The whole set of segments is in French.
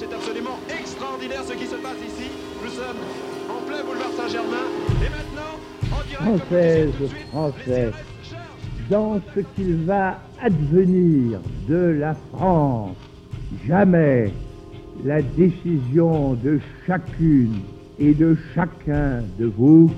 C'est absolument extraordinaire ce qui se passe ici. Nous sommes en plein boulevard Saint-Germain. Et maintenant, en direct... Françaises, Français, dans ce qu'il va advenir de la France, jamais la décision de chacune et de chacun de vous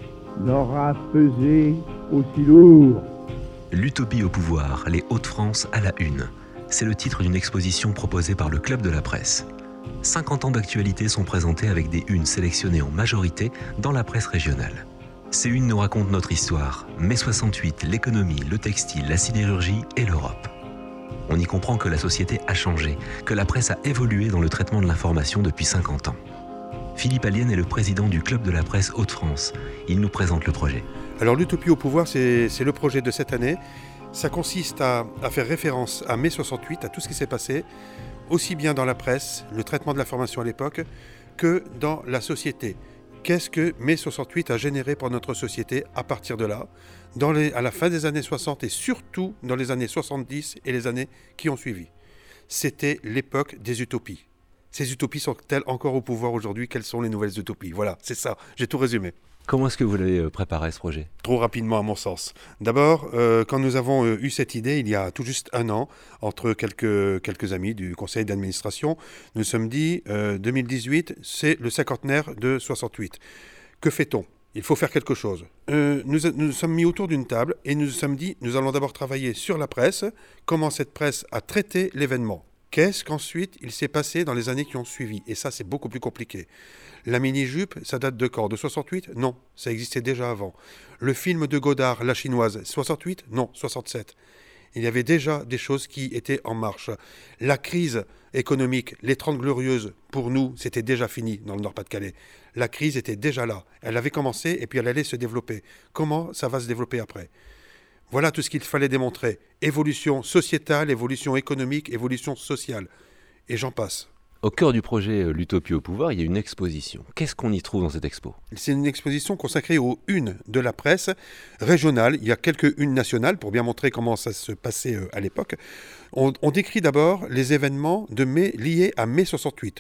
n'aura pesé aussi lourd. L'utopie au pouvoir, les Hauts-de-France à la une. C'est le titre d'une exposition proposée par le Club de la Presse. 50 ans d'actualité sont présentés avec des unes sélectionnées en majorité dans la presse régionale. Ces unes nous racontent notre histoire, mai 68, l'économie, le textile, la sidérurgie et l'Europe. On y comprend que la société a changé, que la presse a évolué dans le traitement de l'information depuis 50 ans. Philippe Allienne est le président du Club de la Presse Hauts-de-France. Il nous présente le projet. Alors l'utopie au pouvoir, c'est le projet de cette année. Ça consiste à faire référence à mai 68, à tout ce qui s'est passé, aussi bien dans la presse, le traitement de l'information à l'époque, que dans la société. Qu'est-ce que mai 68 a généré pour notre société à partir de là, à la fin des années 60 et surtout dans les années 70 et les années qui ont suivi. C'était l'époque des utopies. Ces utopies sont-elles encore au pouvoir aujourd'hui? Quelles sont les nouvelles utopies? Voilà, c'est ça, j'ai tout résumé. Comment est-ce que vous l'avez préparé ce projet? Trop rapidement à mon sens. D'abord, quand nous avons eu cette idée, il y a tout juste un an, entre quelques amis du conseil d'administration, nous nous sommes dit, 2018, c'est le cinquantenaire de 68. Que fait-on? Il faut faire quelque chose. Nous sommes mis autour d'une table et nous nous sommes dit, nous allons d'abord travailler sur la presse, comment cette presse a traité l'événement. Qu'est-ce qu'ensuite il s'est passé dans les années qui ont suivi? Et ça, c'est beaucoup plus compliqué. La mini-jupe, ça date de quand? De 68? Non, ça existait déjà avant. Le film de Godard, La Chinoise, 68? Non, 67. Il y avait déjà des choses qui étaient en marche. La crise économique, les 30 Glorieuses, pour nous, c'était déjà fini dans le Nord-Pas-de-Calais. La crise était déjà là. Elle avait commencé et puis elle allait se développer. Comment ça va se développer après? Voilà tout ce qu'il fallait démontrer. Évolution sociétale, évolution économique, évolution sociale. Et j'en passe. Au cœur du projet L'Utopie au pouvoir, il y a une exposition. Qu'est-ce qu'on y trouve dans cette expo? C'est une exposition consacrée aux unes de la presse régionale. Il y a quelques unes nationales pour bien montrer comment ça se passait à l'époque. On décrit d'abord les événements de mai liés à mai 68.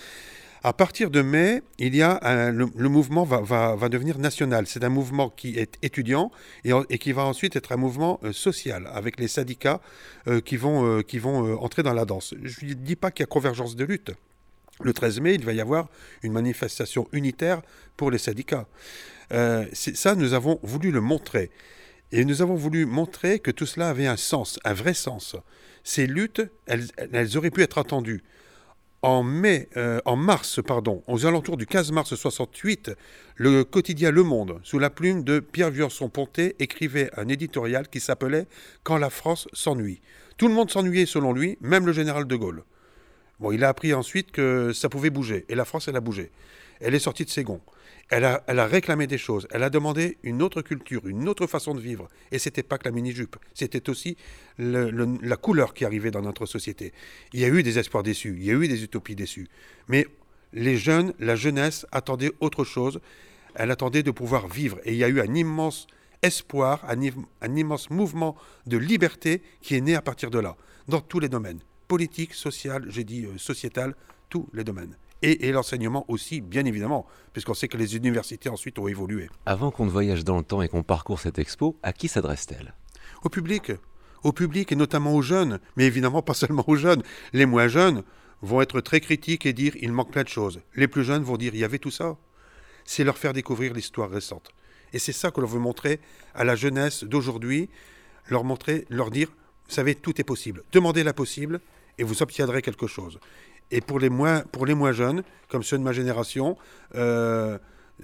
À partir de mai, il y a le mouvement va devenir national. C'est un mouvement qui est étudiant et qui va ensuite être un mouvement social avec les syndicats qui vont entrer dans la danse. Je ne dis pas qu'il y a convergence de lutte. Le 13 mai, il va y avoir une manifestation unitaire pour les syndicats. Ça, nous avons voulu le montrer. Et nous avons voulu montrer que tout cela avait un sens, un vrai sens. Ces luttes, elles auraient pu être attendues. En mars, aux alentours du 15 mars 68, le quotidien Le Monde, sous la plume de Pierre Vionçon-Pontet, écrivait un éditorial qui s'appelait « Quand la France s'ennuie ». Tout le monde s'ennuyait selon lui, même le général de Gaulle. Bon, il a appris ensuite que ça pouvait bouger, et la France, elle a bougé. Elle est sortie de ses gonds. Elle a réclamé des choses. Elle a demandé une autre culture, une autre façon de vivre. Et c'était pas que la mini-jupe. C'était aussi la couleur qui arrivait dans notre société. Il y a eu des espoirs déçus. Il y a eu des utopies déçues. Mais les jeunes, la jeunesse attendait autre chose. Elle attendait de pouvoir vivre. Et il y a eu un immense espoir, un immense mouvement de liberté qui est né à partir de là. Dans tous les domaines. Politique, social, j'ai dit sociétal, tous les domaines. Et l'enseignement aussi, bien évidemment, puisqu'on sait que les universités ensuite ont évolué. Avant qu'on ne voyage dans le temps et qu'on parcourt cette expo, à qui s'adresse-t-elle? Au public et notamment aux jeunes, mais évidemment pas seulement aux jeunes. Les moins jeunes vont être très critiques et dire il manque plein de choses. Les plus jeunes vont dire il y avait tout ça. C'est leur faire découvrir l'histoire récente. Et c'est ça que l'on veut montrer à la jeunesse d'aujourd'hui, leur dire, vous savez, tout est possible. Demandez l'impossible et vous obtiendrez quelque chose. Et pour les moins jeunes, comme ceux de ma génération, ce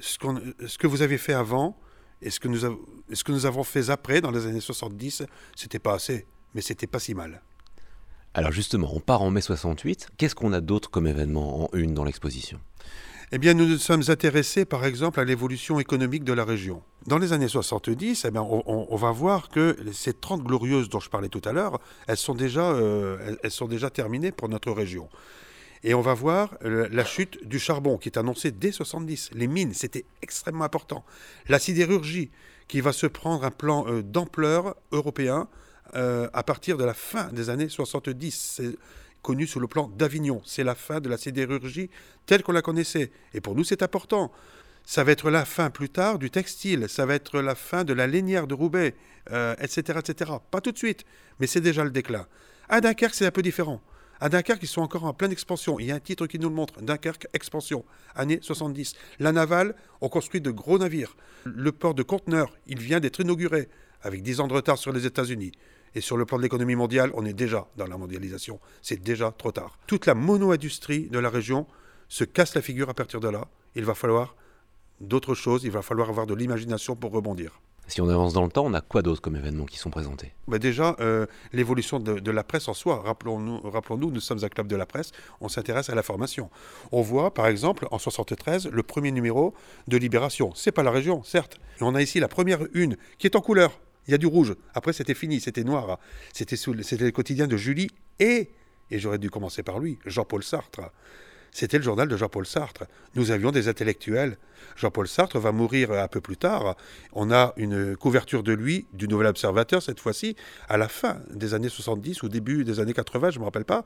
que vous avez fait avant et ce que nous avons fait après, dans les années 70, c'était pas assez, mais c'était pas si mal. Alors justement, on part en mai 68. Qu'est-ce qu'on a d'autre comme événement en une dans l'exposition? Eh bien, nous nous sommes intéressés, par exemple, à l'évolution économique de la région. Dans les années 70, on va voir que ces 30 glorieuses dont je parlais tout à l'heure, elles sont déjà terminées pour notre région. Et on va voir la chute du charbon qui est annoncée dès 70. Les mines, c'était extrêmement important. La sidérurgie qui va se prendre un plan d'ampleur européen à partir de la fin des années 70. connu sous le plan d'Avignon. C'est la fin de la sidérurgie telle qu'on la connaissait. Et pour nous, c'est important. Ça va être la fin plus tard du textile, ça va être la fin de la lainière de Roubaix, etc., etc. Pas tout de suite, mais c'est déjà le déclin. À Dunkerque, c'est un peu différent. À Dunkerque, ils sont encore en pleine expansion. Il y a un titre qui nous le montre, Dunkerque, expansion, années 70. La navale, on construit de gros navires. Le port de conteneurs, il vient d'être inauguré, avec 10 ans de retard sur les États-Unis. Et sur le plan de l'économie mondiale, on est déjà dans la mondialisation. C'est déjà trop tard. Toute la mono-industrie de la région se casse la figure à partir de là. Il va falloir d'autres choses, il va falloir avoir de l'imagination pour rebondir. Si on avance dans le temps, on a quoi d'autre comme événements qui sont présentés ? Déjà, l'évolution de la presse en soi. Rappelons-nous, nous sommes un club de la presse, on s'intéresse à la formation. On voit, par exemple, en 1973, le premier numéro de Libération. C'est pas la région, certes. Et on a ici la première une, qui est en couleur. Il y a du rouge. Après, c'était fini, c'était noir. C'était le quotidien de Julie et j'aurais dû commencer par lui, Jean-Paul Sartre. C'était le journal de Jean-Paul Sartre. Nous avions des intellectuels. Jean-Paul Sartre va mourir un peu plus tard. On a une couverture de lui, du Nouvel Observateur cette fois-ci, à la fin des années 70 ou début des années 80, je ne me rappelle pas.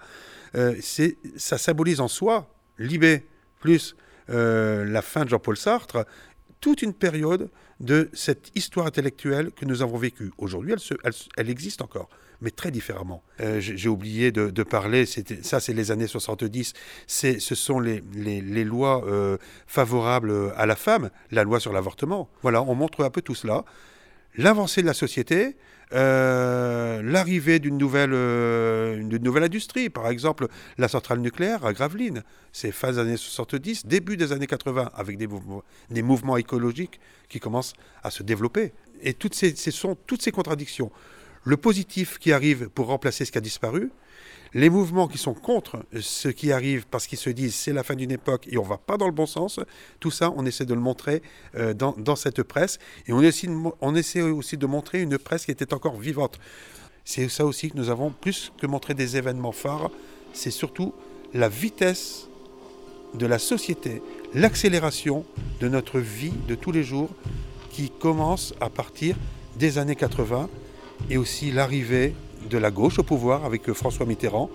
Ça symbolise en soi, Libé, plus la fin de Jean-Paul Sartre, toute une période de cette histoire intellectuelle que nous avons vécue. Aujourd'hui, elle existe encore, mais très différemment. J'ai oublié de parler, ça c'est les années 70, ce sont les lois favorables à la femme, la loi sur l'avortement. Voilà, on montre un peu tout cela. L'avancée de la société, l'arrivée d'une nouvelle industrie, par exemple la centrale nucléaire à Gravelines, c'est fin des années 70, début des années 80, avec des mouvements écologiques qui commencent à se développer. Et toutes ces contradictions. Le positif qui arrive pour remplacer ce qui a disparu, les mouvements qui sont contre ce qui arrive parce qu'ils se disent c'est la fin d'une époque et on ne va pas dans le bon sens, tout ça on essaie de le montrer dans cette presse et on essaie aussi de montrer une presse qui était encore vivante. C'est ça aussi que nous avons, plus que montrer des événements phares, c'est surtout la vitesse de la société, l'accélération de notre vie de tous les jours qui commence à partir des années 80 et aussi l'arrivée de la gauche au pouvoir avec François Mitterrand,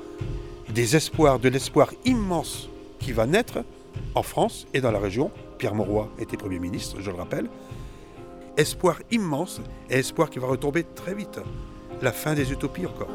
de l'espoir immense qui va naître en France et dans la région. Pierre Mauroy était Premier ministre, je le rappelle. Espoir immense et espoir qui va retomber très vite. La fin des utopies encore.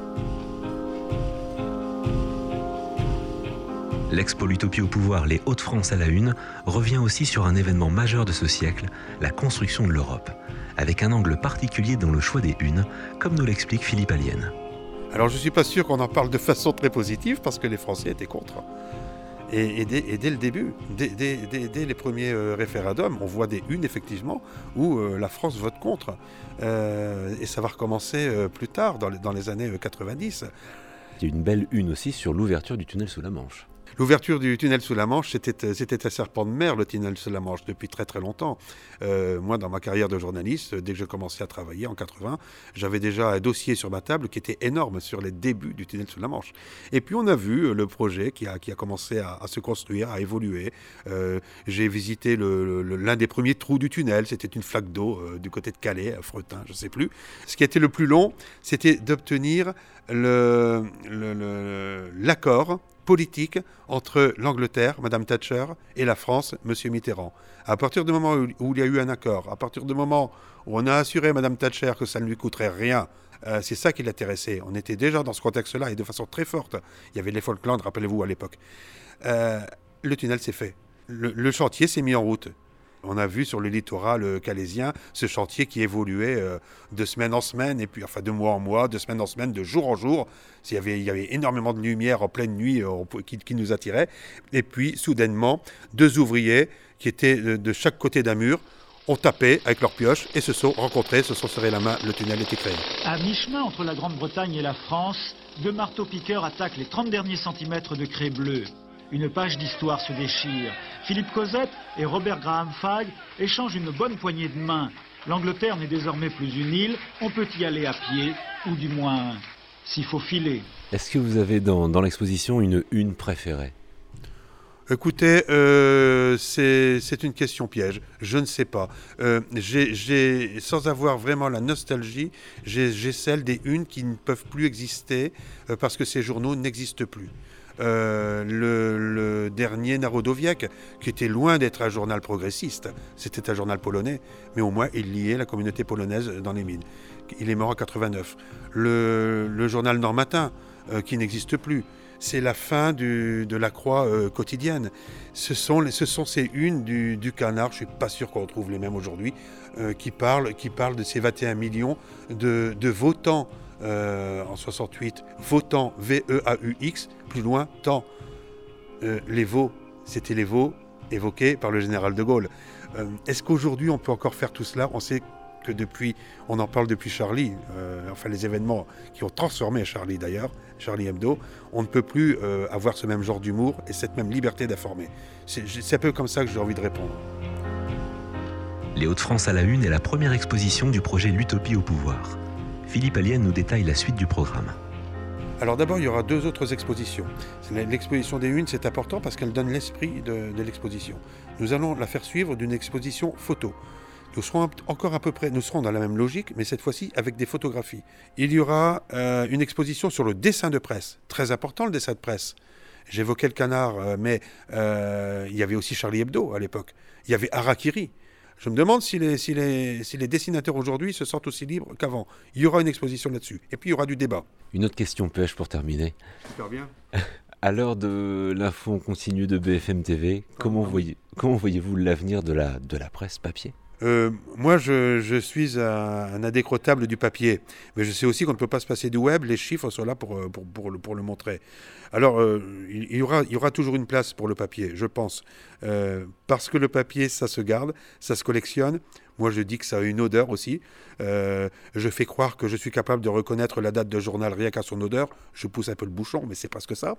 L'expo L'Utopie au pouvoir, les Hauts-de-France à la une, revient aussi sur un événement majeur de ce siècle, la construction de l'Europe, avec un angle particulier dans le choix des unes, comme nous l'explique Philippe Allienne. Alors je ne suis pas sûr qu'on en parle de façon très positive parce que les Français étaient contre. Et dès le début, dès les premiers référendums, on voit des unes effectivement où la France vote contre. Et ça va recommencer plus tard, dans les années 90. Il y a une belle une aussi sur l'ouverture du tunnel sous la Manche. L'ouverture du tunnel sous la Manche, c'était un serpent de mer, le tunnel sous la Manche, depuis très très longtemps. Moi, dans ma carrière de journaliste, dès que je commençais à travailler en 80, j'avais déjà un dossier sur ma table qui était énorme sur les débuts du tunnel sous la Manche. Et puis on a vu le projet qui a commencé à se construire, à évoluer. J'ai visité l'un des premiers trous du tunnel, c'était une flaque d'eau du côté de Calais, à Fretin, je ne sais plus. Ce qui a été le plus long, c'était d'obtenir l'accord politique entre l'Angleterre, Mme Thatcher, et la France, M. Mitterrand. À partir du moment où il y a eu un accord, à partir du moment où on a assuré à Mme Thatcher que ça ne lui coûterait rien, c'est ça qui l'intéressait. On était déjà dans ce contexte-là et de façon très forte. Il y avait les Falklands, rappelez-vous, à l'époque. Le tunnel s'est fait. Le chantier s'est mis en route. On a vu sur le littoral calaisien ce chantier qui évoluait de semaine en semaine, et puis enfin de mois en mois, de semaine en semaine, de jour en jour. Il y avait énormément de lumière en pleine nuit qui nous attirait. Et puis soudainement, deux ouvriers qui étaient de chaque côté d'un mur ont tapé avec leurs pioches et se sont rencontrés, se sont serrés la main, le tunnel était créé. À mi-chemin entre la Grande-Bretagne et la France, deux marteaux-piqueurs attaquent les 30 derniers centimètres de craie bleue. Une page d'histoire se déchire. Philippe Cosette et Robert Graham Fagg échangent une bonne poignée de main. L'Angleterre n'est désormais plus une île, on peut y aller à pied, ou du moins s'il faut filer. Est-ce que vous avez dans l'exposition une préférée ? Écoutez, c'est une question piège, je ne sais pas. Sans avoir vraiment la nostalgie, j'ai celle des unes qui ne peuvent plus exister parce que ces journaux n'existent plus. le dernier Narodowiec, qui était loin d'être un journal progressiste, c'était un journal polonais, mais au moins il liait la communauté polonaise dans les mines. Il est mort en 89. Le journal Nord Matin, qui n'existe plus. C'est la fin de la Croix quotidienne. Ce sont ces unes du Canard, je ne suis pas sûr qu'on retrouve les mêmes aujourd'hui, qui parlent de ces 21 millions de votants en 68. Votants, V-E-A-U-X, plus loin, temps. Les veaux, c'était les veaux évoqués par le général de Gaulle. Est-ce qu'aujourd'hui on peut encore faire tout cela ? On sait que on en parle depuis Charlie, les événements qui ont transformé Charlie d'ailleurs, Charlie Hebdo, on ne peut plus avoir ce même genre d'humour et cette même liberté d'informer. C'est un peu comme ça que j'ai envie de répondre. Les Hauts-de-France à la une est la première exposition du projet L'Utopie au pouvoir. Philippe Allienne nous détaille la suite du programme. Alors d'abord, il y aura 2 autres expositions. L'exposition des unes, c'est important parce qu'elle donne l'esprit de l'exposition. Nous allons la faire suivre d'une exposition photo. Nous serons encore à peu près, nous serons dans la même logique, mais cette fois-ci avec des photographies. Il y aura une exposition sur le dessin de presse. Très important le dessin de presse. J'évoquais le Canard, mais il y avait aussi Charlie Hebdo à l'époque. Il y avait Harakiri. Je me demande si les dessinateurs aujourd'hui se sentent aussi libres qu'avant. Il y aura une exposition là-dessus. Et puis il y aura du débat. Une autre question pêche pour terminer. Super bien. À l'heure de l'info en continu de BFM TV, comment voyez-vous l'avenir de la presse papier ? Moi, je suis un indécrottable du papier, mais je sais aussi qu'on ne peut pas se passer du web. Les chiffres sont là pour le montrer. Alors, il y aura toujours une place pour le papier, je pense, parce que le papier, ça se garde, ça se collectionne. Moi, je dis que ça a une odeur aussi. Je fais croire que je suis capable de reconnaître la date de journal rien qu'à son odeur. Je pousse un peu le bouchon, mais c'est presque ça.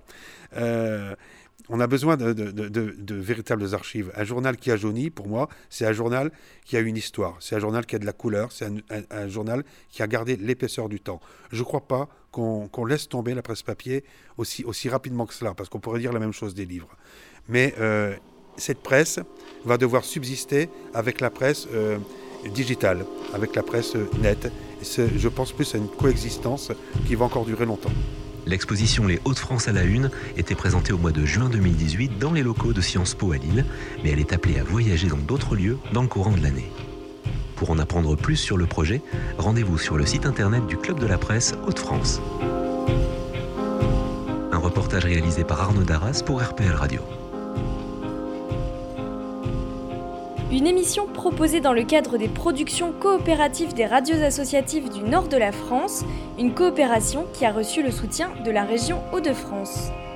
On a besoin de véritables archives. Un journal qui a jauni, pour moi, c'est un journal qui a une histoire. C'est un journal qui a de la couleur. C'est un journal qui a gardé l'épaisseur du temps. Je ne crois pas qu'on laisse tomber la presse papier aussi rapidement que cela, parce qu'on pourrait dire la même chose des livres. Mais cette presse va devoir subsister avec la presse digitale, avec la presse nette. Je pense plus à une coexistence qui va encore durer longtemps. L'exposition Les Hauts-de-France à la une était présentée au mois de juin 2018 dans les locaux de Sciences Po à Lille, mais elle est appelée à voyager dans d'autres lieux dans le courant de l'année. Pour en apprendre plus sur le projet, rendez-vous sur le site internet du Club de la Presse Hauts-de-France. Un reportage réalisé par Arnaud Darras pour RPL Radio. Une émission proposée dans le cadre des productions coopératives des radios associatives du nord de la France, une coopération qui a reçu le soutien de la région Hauts-de-France.